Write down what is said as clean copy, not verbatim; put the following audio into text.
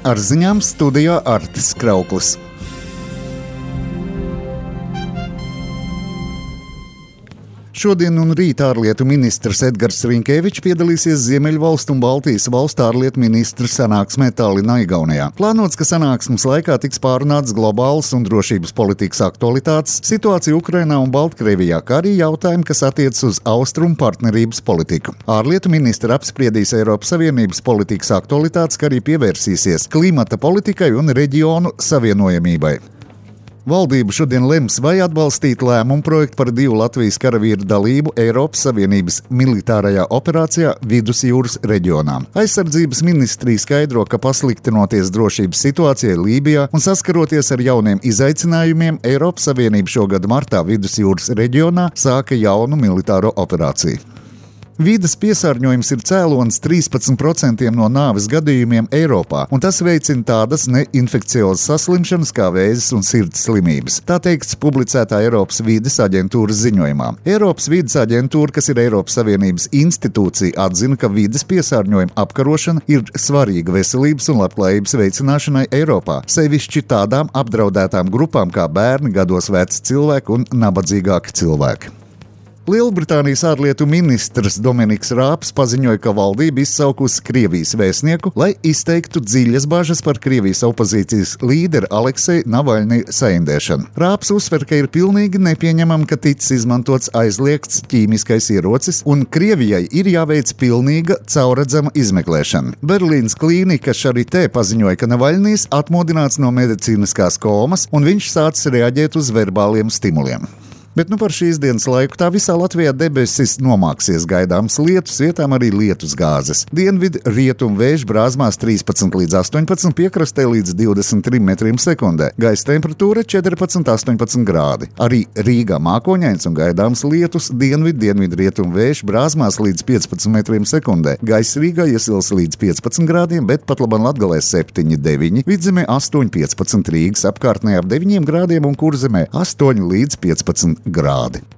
Ar ziņām studijā Artis Krauklis. Šodien un rīt ārlietu ministrs Edgars Rinkevičs piedalīsies Ziemeļvalstu un Baltijas valstu ārlietu ministru sanāksmē Tallinā, Igaunijā. Plānots, ka sanāksmes laikā tiks pārunāts globālas un drošības politikas aktualitātes, situācija Ukrainā un Baltkrievijā, kā arī jautājumi, kas attiecas uz austrumu partnerības politiku. Ārlietu ministri apspriedīs Eiropas Savienības politikas aktualitātes, kā arī pievērsīsies klimata politikai un reģionu savienojamībai. Valdība šodien lems, vai atbalstīt lēmumu projektu par 2 Latvijas karavīru dalību Eiropas Savienības militārajā operācijā Vidusjūras reģionā. Aizsardzības ministrija skaidro, ka pasliktinoties drošības situācijai Lībijā un saskaroties ar jauniem izaicinājumiem, Eiropas Savienība šogad martā Vidusjūras reģionā sāka jaunu militāro operāciju. Vides piesārņojums ir cēlonis 13% no nāves gadījumiem Eiropā, un tas veicina tādas neinfekciozas saslimšanas kā vēzis un sirds slimības. Tā teikts publicētā Eiropas vides aģentūras ziņojumā. Eiropas vides aģentūra, kas ir Eiropas Savienības institūcija, atzina, ka vides piesārņojuma apkarošana ir svarīga veselības un labklājības veicināšanai Eiropā, sevišķi tādām apdraudētām grupām kā bērni, gados veci cilvēki un nabadzīgāki cilvēki. Lielbritānijas ārlietu ministrs Dominiks Rāps paziņoja, ka valdība izsaukusi Krievijas vēstnieku, lai izteiktu dziļas bažas par Krievijas opozīcijas līderi Alekseja Navaļņija saindēšanu. Rāps uzsver, ka ir pilnīgi nepieņemami, ka ticis izmantots aizliegts ķīmiskais ierocis, un Krievijai ir jāveic pilnīga caurredzama izmeklēšana. Berlīnas klīnika Charité paziņoja, ka Navaļņijs atmodināts no medicīniskās komas, un viņš sācis reaģēt uz verbāliem stimuliem. Bet par šīs dienas laiku tā visā Latvijā debesis nomāksies, gaidāms lietus, vietām arī lietus gāzes. Dienvidu rietumu vējš brāzmās 13 līdz 18, piekrastē līdz 23 metriem sekundē. Gaisa temperatūra 14–18 grādi. Arī Rīgā mākoņains un gaidāms lietus, dienvidu rietumu vējš brāzmās līdz 15 metriem sekundē. Gaisa Rīgā iesils līdz 15 grādiem, bet patlaban Latgalē 7–9, Vidzemē 8–15, Rīgas apkārtnē ap 9 grādiem un Kurzemē 8 līdz 15 grādi.